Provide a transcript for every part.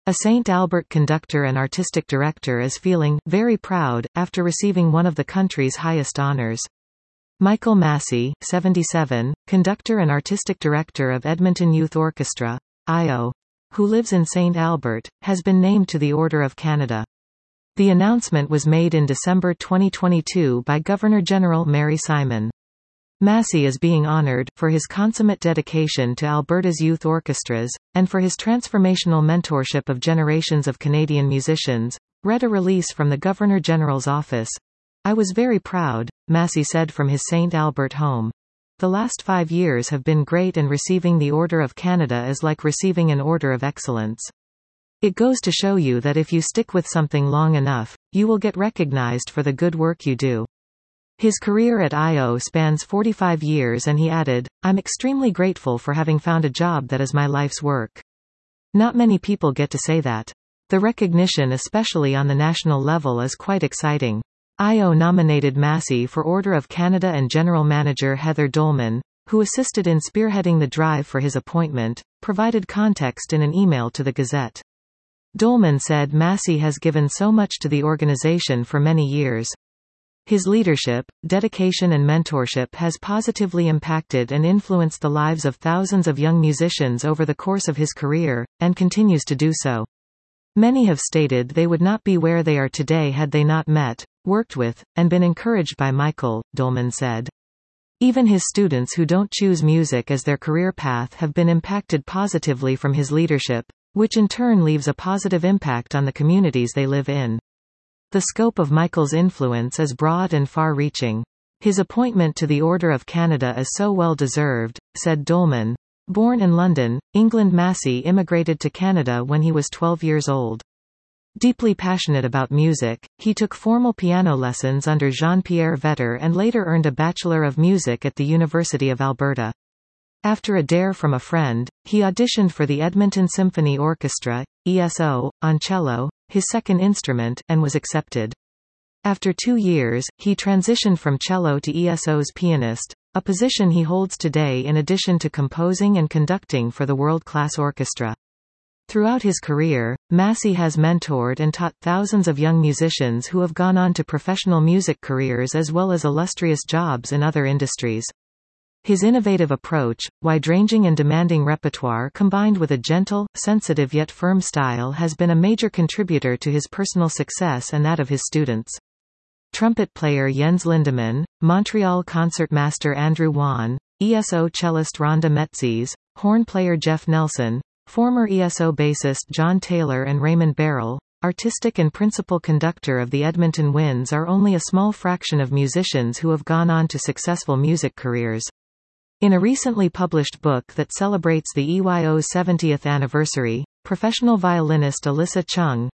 A St. Albert conductor and artistic director is feeling very proud after receiving one of the country's highest honors. Michael Massey, 77, conductor and artistic director of Edmonton Youth Orchestra, IO, who lives in St. Albert, has been named to the Order of Canada. The announcement was made in December 2022 by Governor-General Mary Simon. Massey is being honored for his consummate dedication to Alberta's youth orchestras, and for his transformational mentorship of generations of Canadian musicians, read a release from the Governor-General's office. "I was very proud," Massey said from his St. Albert home. "The last 5 years have been great, and receiving the Order of Canada is like receiving an Order of Excellence. It goes to show you that if you stick with something long enough, you will get recognized for the good work you do." His career at IO spans 45 years, and he added, "I'm extremely grateful for having found a job that is my life's work. Not many people get to say that. The recognition, especially on the national level, is quite exciting." IO nominated Massey for Order of Canada, and General Manager Heather Dolman, who assisted in spearheading the drive for his appointment, provided context in an email to the Gazette. Dolman said Massey has given so much to the organization for many years. His leadership, dedication and mentorship has positively impacted and influenced the lives of thousands of young musicians over the course of his career, and continues to do so. Many have stated they would not be where they are today had they not met, worked with, and been encouraged by Michael, Dolman said. Even his students who don't choose music as their career path have been impacted positively from his leadership, which in turn leaves a positive impact on the communities they live in. The scope of Michael's influence is broad and far-reaching. His appointment to the Order of Canada is so well-deserved, said Dolman. Born in London, England, Massey immigrated to Canada when he was 12 years old. Deeply passionate about music, he took formal piano lessons under Jean-Pierre Vetter and later earned a Bachelor of Music at the University of Alberta. After a dare from a friend, he auditioned for the Edmonton Symphony Orchestra, ESO, on cello, his second instrument, and was accepted. After 2 years, he transitioned from cello to ESO's pianist, a position he holds today in addition to composing and conducting for the world-class orchestra. Throughout his career, Massey has mentored and taught thousands of young musicians who have gone on to professional music careers as well as illustrious jobs in other industries. His innovative approach, wide-ranging and demanding repertoire combined with a gentle, sensitive yet firm style has been a major contributor to his personal success and that of his students. Trumpet player Jens Lindemann, Montreal concertmaster Andrew Wan, ESO cellist Rhonda Metzes, horn player Jeff Nelson, former ESO bassist John Taylor and Raymond Barrell, artistic and principal conductor of the Edmonton Winds are only a small fraction of musicians who have gone on to successful music careers. In a recently published book that celebrates the EYO's 70th anniversary, professional violinist Alyssa Chung,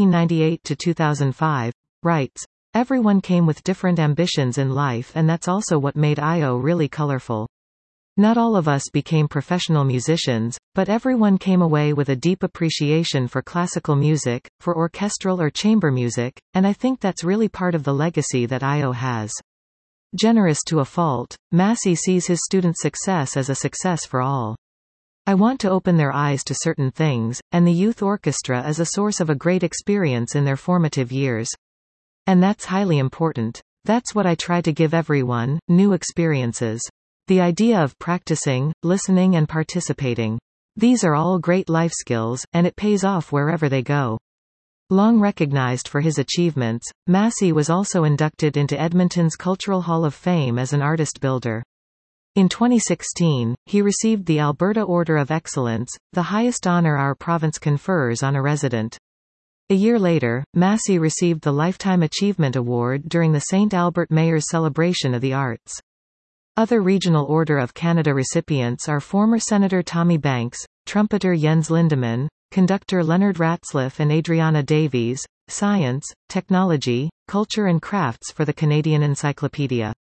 1998–2005, writes, "Everyone came with different ambitions in life, and that's also what made IO really colorful. Not all of us became professional musicians, but everyone came away with a deep appreciation for classical music, for orchestral or chamber music, and I think that's really part of the legacy that IO has." Generous to a fault, Massey sees his students' success as a success for all. "I want to open their eyes to certain things, and the youth orchestra is a source of a great experience in their formative years. And that's highly important. That's what I try to give everyone, new experiences. The idea of practicing, listening and participating. These are all great life skills, and it pays off wherever they go." Long recognized for his achievements, Massey was also inducted into Edmonton's Cultural Hall of Fame as an artist builder. In 2016, he received the Alberta Order of Excellence, the highest honor our province confers on a resident. A year later, Massey received the Lifetime Achievement Award during the St. Albert Mayor's Celebration of the Arts. Other Regional Order of Canada recipients are former Senator Tommy Banks, trumpeter Jens Lindemann, conductor Leonard Ratzliff and Adriana Davies, science, technology, culture and crafts for the Canadian Encyclopedia.